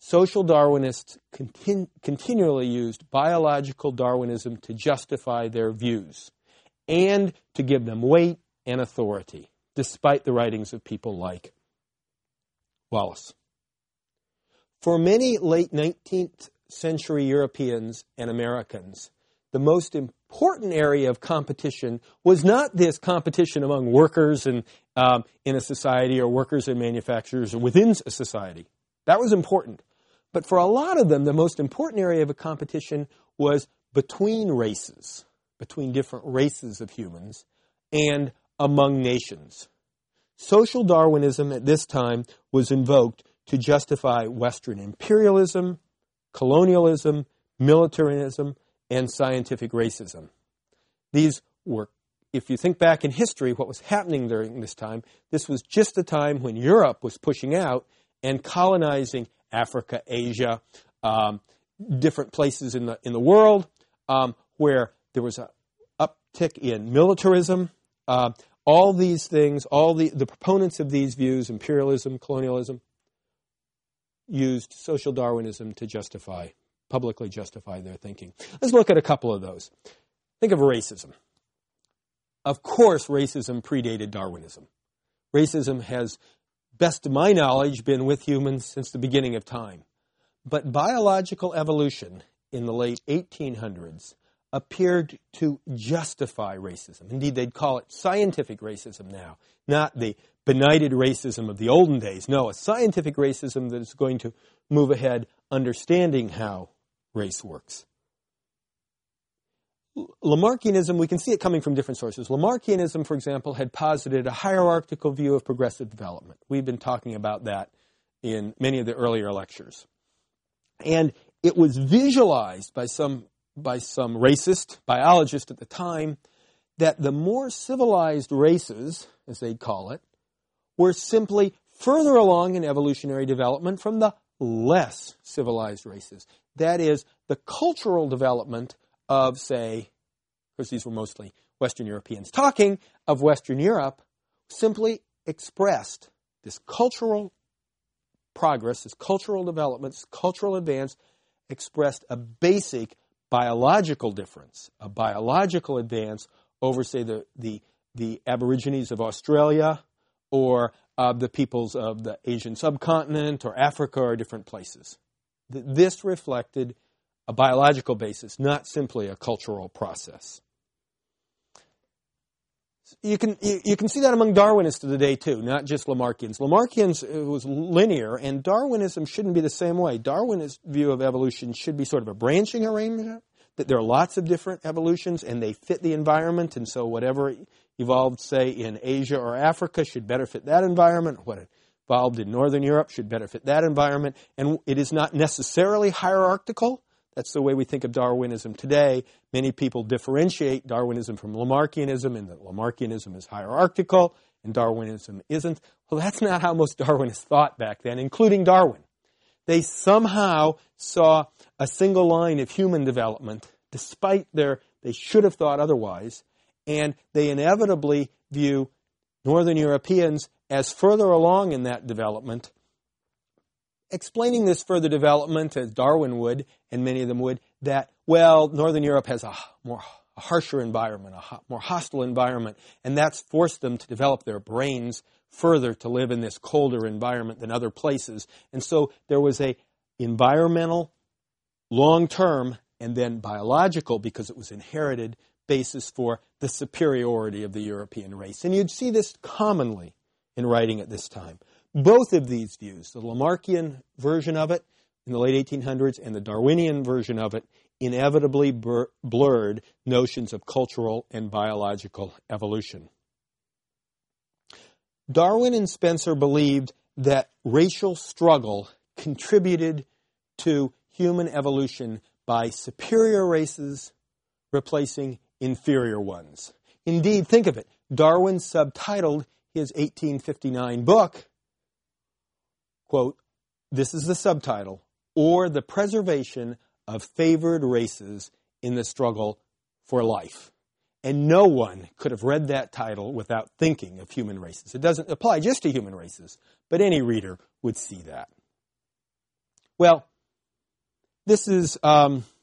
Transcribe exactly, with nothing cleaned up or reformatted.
social Darwinists continu- continually used biological Darwinism to justify their views and to give them weight and authority, despite the writings of people like Wallace. For many late nineteenth century Europeans and Americans, the most important area of competition was not this competition among workers and, um, in a society, or workers and manufacturers or within a society. That was important. But for a lot of them, the most important area of a competition was between races, between different races of humans, and among nations. Social Darwinism at this time was invoked to justify Western imperialism, colonialism, militarism, and scientific racism. These were, if you think back in history, what was happening during this time, this was just the time when Europe was pushing out and colonizing Africa, Asia, um, different places in the in the world, um, where there was an uptick in militarism. Uh, all these things, all the, the proponents of these views, imperialism, colonialism, used social Darwinism to justify, publicly justify their thinking. Let's look at a couple of those. Think of racism. Of course, racism predated Darwinism. Racism has, best to my knowledge, been with humans since the beginning of time. But biological evolution in the late eighteen hundreds appeared to justify racism. Indeed, they'd call it scientific racism now, not the benighted racism of the olden days. No, a scientific racism that is going to move ahead understanding how race works. Lamarckianism, we can see it coming from different sources. Lamarckianism, for example, had posited a hierarchical view of progressive development. We've been talking about that in many of the earlier lectures. And it was visualized by some by some racist biologist at the time that the more civilized races, as they'd call it, were simply further along in evolutionary development from the less civilized races. That is, the cultural development of, say, of course these were mostly Western Europeans talking, of Western Europe, simply expressed this cultural progress, this cultural development, this cultural advance, expressed a basic biological difference, a biological advance over, say, the, the, the Aborigines of Australia or uh, the peoples of the Asian subcontinent or Africa or different places. This reflected a biological basis, not simply a cultural process. You can you, you can see that among Darwinists of the day too, not just Lamarckians. Lamarckians it was linear, and Darwinism shouldn't be the same way. Darwinist view of evolution should be sort of a branching arrangement, that there are lots of different evolutions and they fit the environment, and so whatever evolved, say, in Asia or Africa should better fit that environment. What evolved in Northern Europe should better fit that environment. And it is not necessarily hierarchical. That's the way we think of Darwinism today. Many people differentiate Darwinism from Lamarckianism, and that Lamarckianism is hierarchical and Darwinism isn't. Well, that's not how most Darwinists thought back then, including Darwin. They somehow saw a single line of human development, despite their, they should have thought otherwise, and they inevitably view Northern Europeans as further along in that development, explaining this further development, as Darwin would, and many of them would, that, well, Northern Europe has a more a harsher environment, a ho- more hostile environment, and that's forced them to develop their brains further to live in this colder environment than other places. And so there was a environmental, long-term, and then biological, because it was inherited, basis for the superiority of the European race. And you'd see this commonly in writing at this time. Both of these views, the Lamarckian version of it in the late eighteen hundreds and the Darwinian version of it, inevitably bur- blurred notions of cultural and biological evolution. Darwin and Spencer believed that racial struggle contributed to human evolution by superior races replacing inferior ones. Indeed, think of it. Darwin subtitled his eighteen fifty-nine book, quote, this is the subtitle, or the preservation of favored races in the struggle for life. And no one could have read that title without thinking of human races. It doesn't apply just to human races, but any reader would see that. Well, this is um,